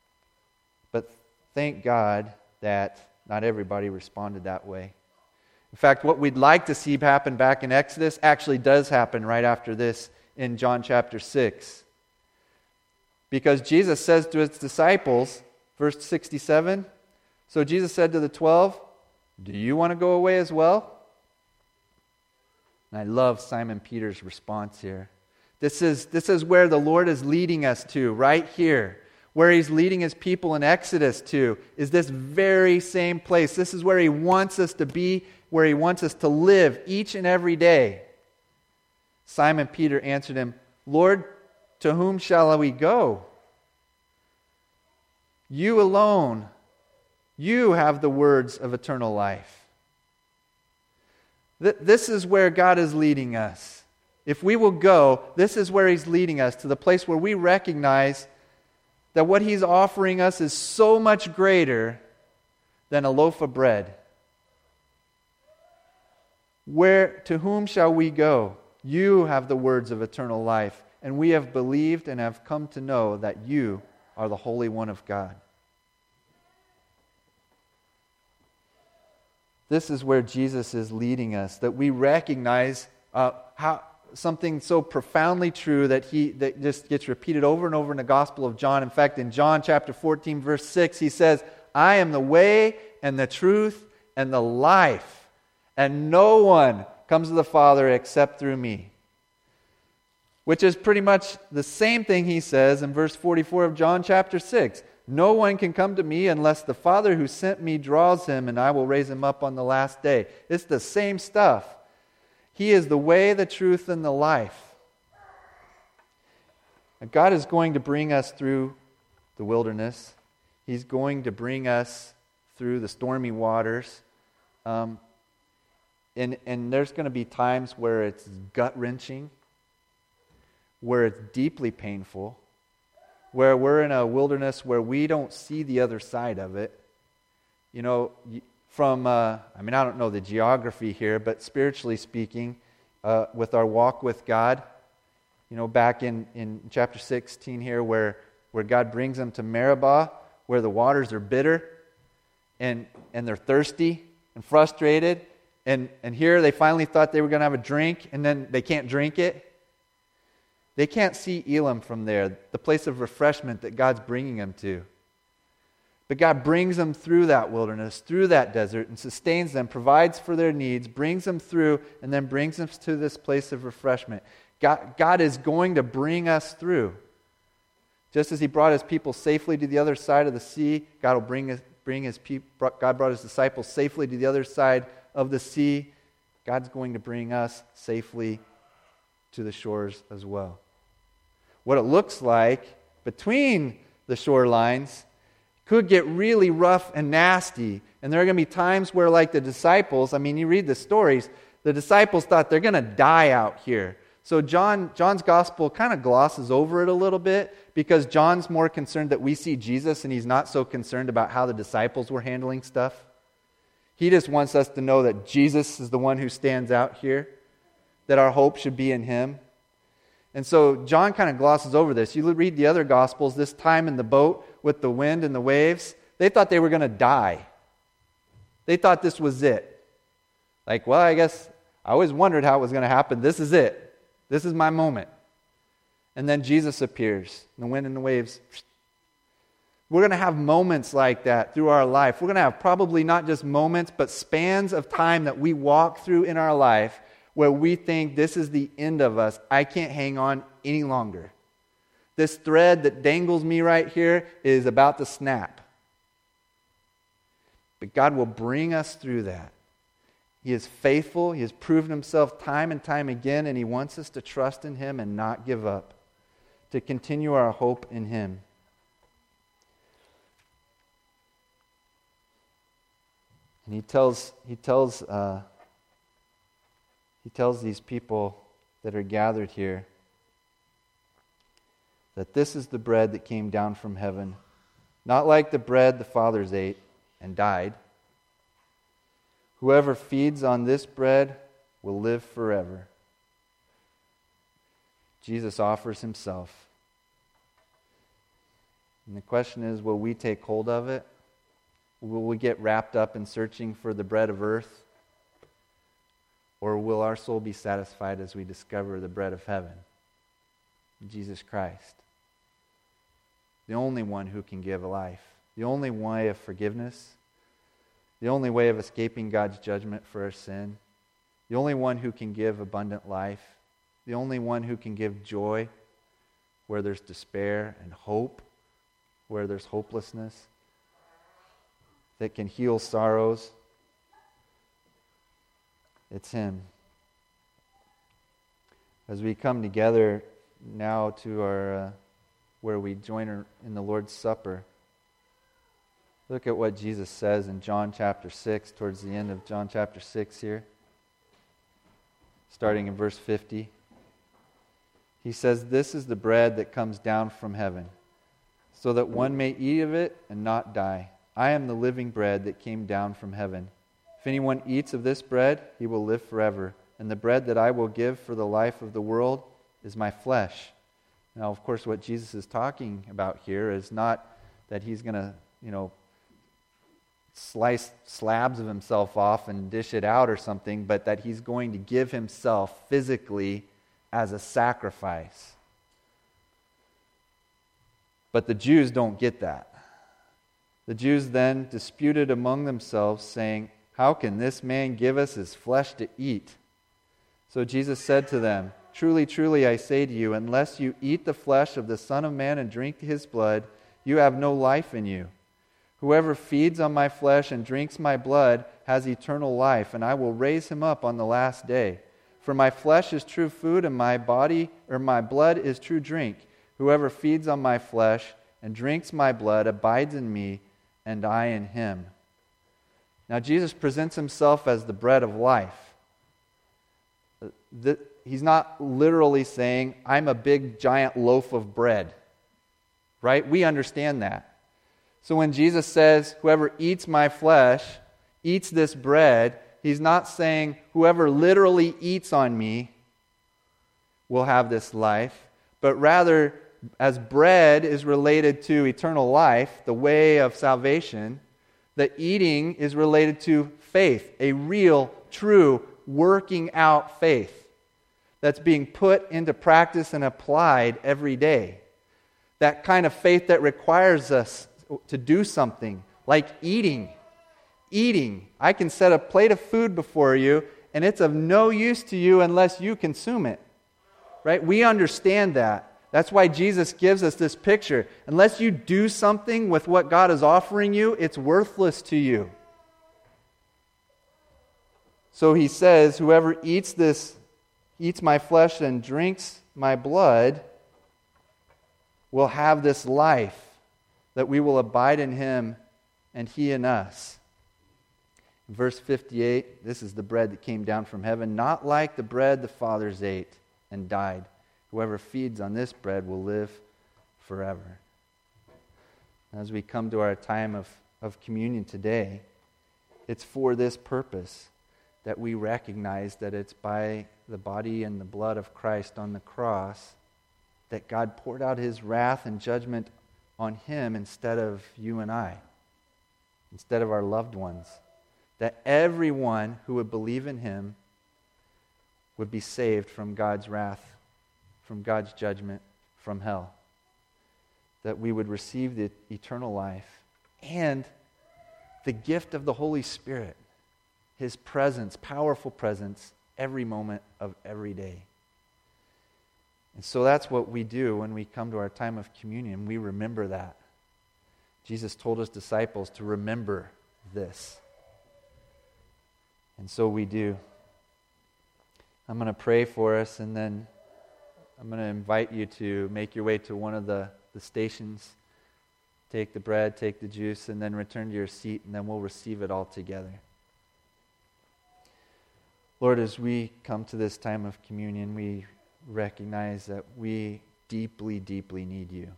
But thank God that not everybody responded that way. In fact, what we'd like to see happen back in Exodus actually does happen right after this in John chapter six. Because Jesus says to his disciples, verse sixty-seven, so Jesus said to the twelve, do you want to go away as well? And I love Simon Peter's response here. This is, this is where the Lord is leading us to, right here. Where he's leading his people in Exodus to is this very same place. This is where he wants us to be, where he wants us to live each and every day. Simon Peter answered him, Lord, to whom shall we go? You alone, you have the words of eternal life. Th- this is where God is leading us. If we will go, this is where he's leading us, to the place where we recognize that what he's offering us is so much greater than a loaf of bread. Where, to whom shall we go? You have the words of eternal life, and we have believed and have come to know that you are the Holy One of God. This is where Jesus is leading us, that we recognize uh, how something so profoundly true that he that just gets repeated over and over in the Gospel of John. In fact, in John chapter fourteen, verse six, he says, I am the way and the truth and the life, and no one comes to the Father except through me. Which is pretty much the same thing he says in verse forty-four of John chapter six. No one can come to me unless the Father who sent me draws him, and I will raise him up on the last day. It's the same stuff. He is the way, the truth, and the life. And God is going to bring us through the wilderness. He's going to bring us through the stormy waters. Um, and, and there's going to be times where it's gut-wrenching, where it's deeply painful, where we're in a wilderness where we don't see the other side of it. You know, from, uh, I mean, I don't know the geography here, but spiritually speaking, uh, with our walk with God, you know, back in, in chapter sixteen here, where, where God brings them to Meribah, where the waters are bitter, and, and they're thirsty and frustrated, and, and here they finally thought they were going to have a drink, and then they can't drink it. They can't see Elim from there, the place of refreshment that God's bringing them to. But God brings them through that wilderness, through that desert, and sustains them, provides for their needs, brings them through, and then brings them to this place of refreshment. God, God is going to bring us through. Just as he brought his people safely to the other side of the sea, God will bring his, bring his people, God brought his disciples safely to the other side of the sea. God's going to bring us safely to the shores as well. What it looks like between the shorelines could get really rough and nasty. And there are going to be times where, like the disciples, I mean, you read the stories, the disciples thought they're going to die out here. So John, John's gospel kind of glosses over it a little bit because John's more concerned that we see Jesus and he's not so concerned about how the disciples were handling stuff. He just wants us to know that Jesus is the one who stands out here, that our hope should be in him. And so John kind of glosses over this. You read the other Gospels, this time in the boat with the wind and the waves, they thought they were going to die. They thought this was it. Like, well, I guess I always wondered how it was going to happen. This is it. This is my moment. And then Jesus appears, and the wind and the waves. We're going to have moments like that through our life. We're going to have probably not just moments, but spans of time that we walk through in our life where we think this is the end of us. I can't hang on any longer. This thread that dangles me right here is about to snap. But God will bring us through that. He is faithful. He has proven himself time and time again, and he wants us to trust in him and not give up, to continue our hope in him. And he tells, he tells, uh, He tells these people that are gathered here that this is the bread that came down from heaven, not like the bread the fathers ate and died. Whoever feeds on this bread will live forever. Jesus offers himself. And the question is, will we take hold of it? Will we get wrapped up in searching for the bread of earth? Or will our soul be satisfied as we discover the bread of heaven, Jesus Christ, the only one who can give life, the only way of forgiveness, the only way of escaping God's judgment for our sin, the only one who can give abundant life, the only one who can give joy where there's despair and hope where there's hopelessness, that can heal sorrows. It's Him. As we come together now to our, uh, where we join in the Lord's Supper, look at what Jesus says in John chapter six, towards the end of John chapter six here, starting in verse fifty. He says, "This is the bread that comes down from heaven, so that one may eat of it and not die. I am the living bread that came down from heaven. If anyone eats of this bread, he will live forever. And the bread that I will give for the life of the world is my flesh." Now, of course, what Jesus is talking about here is not that He's going to, you know, slice slabs of Himself off and dish it out or something, but that He's going to give Himself physically as a sacrifice. But the Jews don't get that. The Jews then disputed among themselves, saying, "How can this man give us his flesh to eat?" So Jesus said to them, "Truly, truly, I say to you, unless you eat the flesh of the Son of Man and drink His blood, you have no life in you. Whoever feeds on my flesh and drinks my blood has eternal life, and I will raise him up on the last day. For my flesh is true food, and my body or my blood is true drink. Whoever feeds on my flesh and drinks my blood abides in me, and I in him." Now Jesus presents Himself as the bread of life. The, he's not literally saying, "I'm a big giant loaf of bread." Right? We understand that. So when Jesus says, "Whoever eats my flesh, eats this bread," He's not saying, "Whoever literally eats on me will have this life," but rather, as bread is related to eternal life, the way of salvation, the eating is related to faith, a real, true, working out faith that's being put into practice and applied every day. That kind of faith that requires us to do something, like eating. Eating. I can set a plate of food before you, and it's of no use to you unless you consume it. Right? We understand that. That's why Jesus gives us this picture. Unless you do something with what God is offering you, it's worthless to you. So He says, "Whoever eats this, eats my flesh and drinks my blood will have this life, that we will abide in Him and He in us." In verse fifty-eight, "This is the bread that came down from heaven, not like the bread the fathers ate and died. Whoever feeds on this bread will live forever." As we come to our time of, of communion today, it's for this purpose that we recognize that it's by the body and the blood of Christ on the cross that God poured out His wrath and judgment on Him instead of you and I, instead of our loved ones. That everyone who would believe in Him would be saved from God's wrath, from God's judgment, from hell. That we would receive the eternal life and the gift of the Holy Spirit, His presence, powerful presence, every moment of every day. And so that's what we do when we come to our time of communion. We remember that. Jesus told His disciples to remember this. And so we do. I'm going to pray for us, and then I'm going to invite you to make your way to one of the, the stations. Take the bread, take the juice, and then return to your seat, and then we'll receive it all together. Lord, as we come to this time of communion, we recognize that we deeply, deeply need You.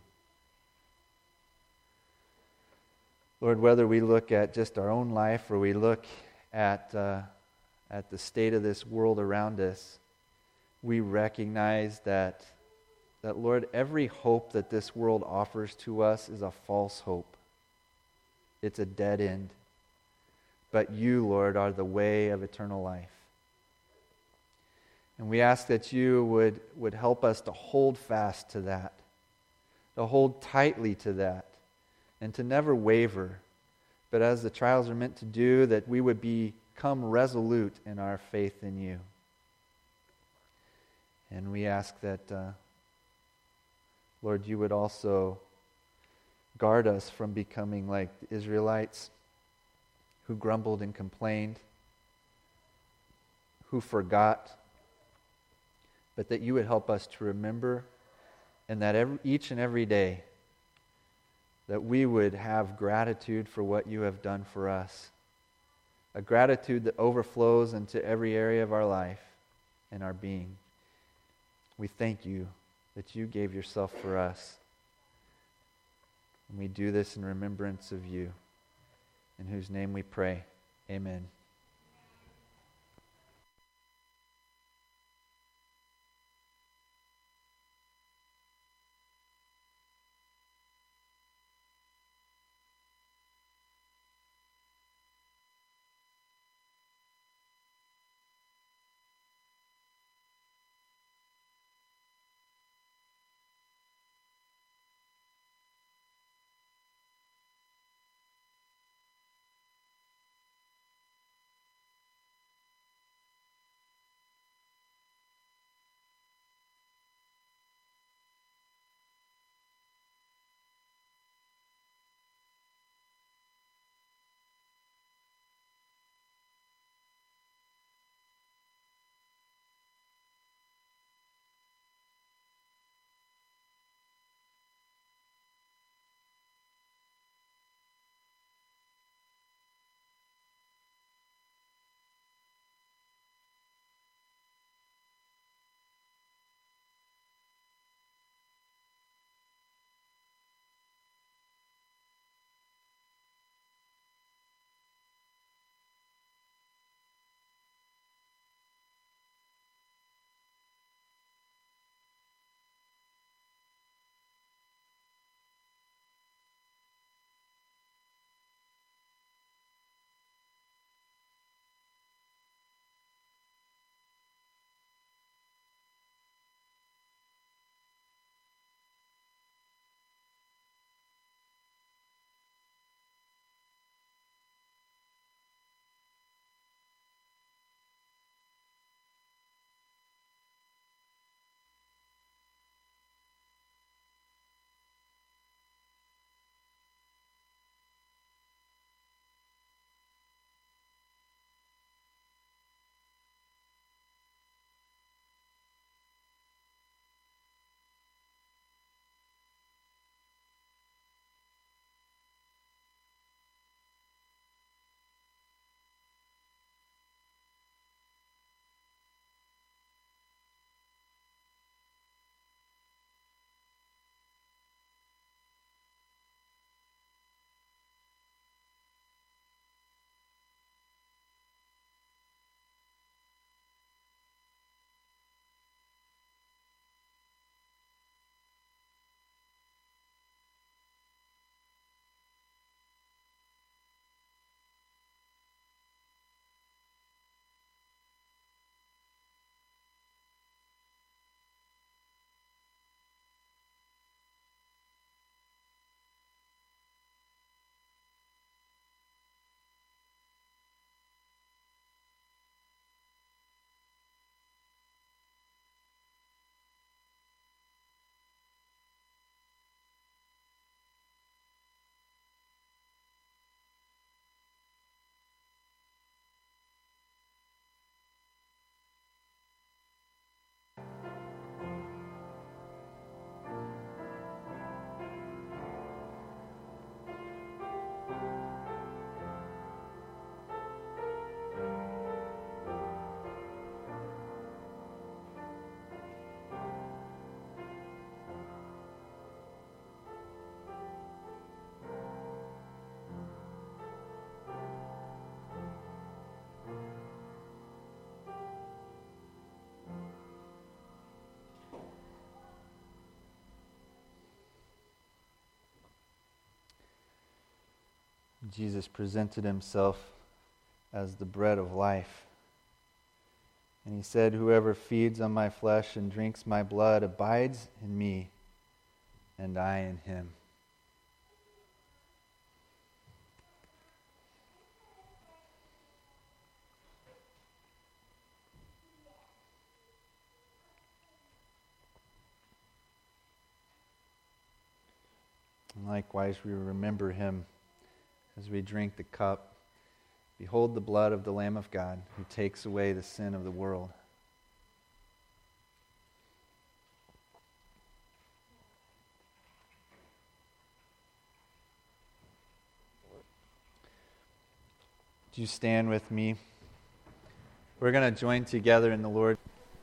Lord, whether we look at just our own life or we look at uh, at the state of this world around us, we recognize that, that, Lord, every hope that this world offers to us is a false hope. It's a dead end. But You, Lord, are the way of eternal life. And we ask that you would, would help us to hold fast to that, to hold tightly to that, and to never waver. But as the trials are meant to do, that we would become resolute in our faith in you. And we ask that, uh, Lord, you would also guard us from becoming like the Israelites who grumbled and complained, who forgot, but that you would help us to remember, and that every, each and every day that we would have gratitude for what you have done for us, a gratitude that overflows into every area of our life and our being. We thank you that you gave yourself for us. And we do this in remembrance of you, in whose name we pray. Amen. Jesus presented himself as the bread of life. And he said, whoever feeds on my flesh and drinks my blood abides in me, and I in him. And likewise, we remember him as we drink the cup. Behold the blood of the Lamb of God, who takes away the sin of the world. Would you stand with me? We're going to join together in the Lord.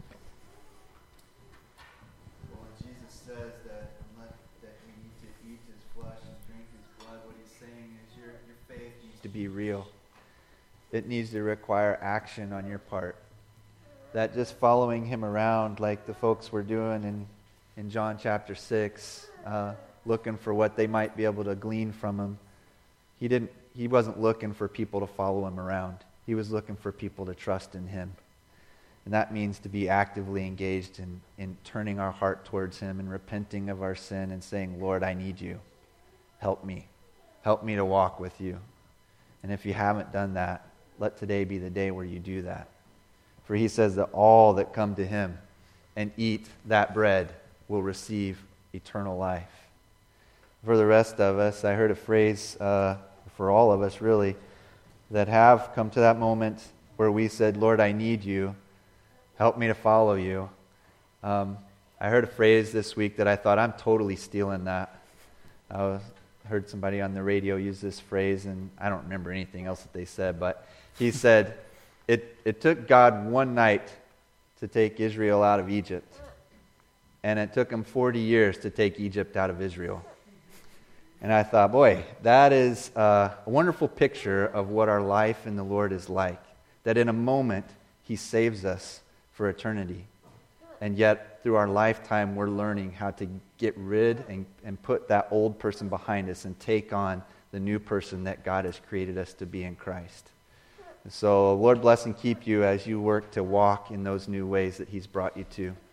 Well, Jesus says that unless that we need to eat his flesh and drink his blood, what he's saying is your, your faith needs to be real. It needs to require action on your part. That just following him around like the folks were doing in, in John chapter six, uh, looking for what they might be able to glean from him, he didn't. He wasn't looking for people to follow him around. He was looking for people to trust in him. And that means to be actively engaged in, in turning our heart towards him and repenting of our sin and saying, Lord, I need you. Help me. Help me to walk with you. And if you haven't done that, let today be the day where you do that. For he says that all that come to him and eat that bread will receive eternal life. For the rest of us, I heard a phrase... Uh, for all of us really, that have come to that moment where we said, Lord, I need you. Help me to follow you. Um, I heard a phrase this week that I thought, I'm totally stealing that. I was, heard somebody on the radio use this phrase, and I don't remember anything else that they said, but he said, it, it took God one night to take Israel out of Egypt, and it took him forty years to take Egypt out of Israel. And I thought, boy, that is uh, a wonderful picture of what our life in the Lord is like. That in a moment, he saves us for eternity. And yet, through our lifetime, we're learning how to get rid and, and put that old person behind us and take on the new person that God has created us to be in Christ. And so, Lord bless and keep you as you work to walk in those new ways that he's brought you to.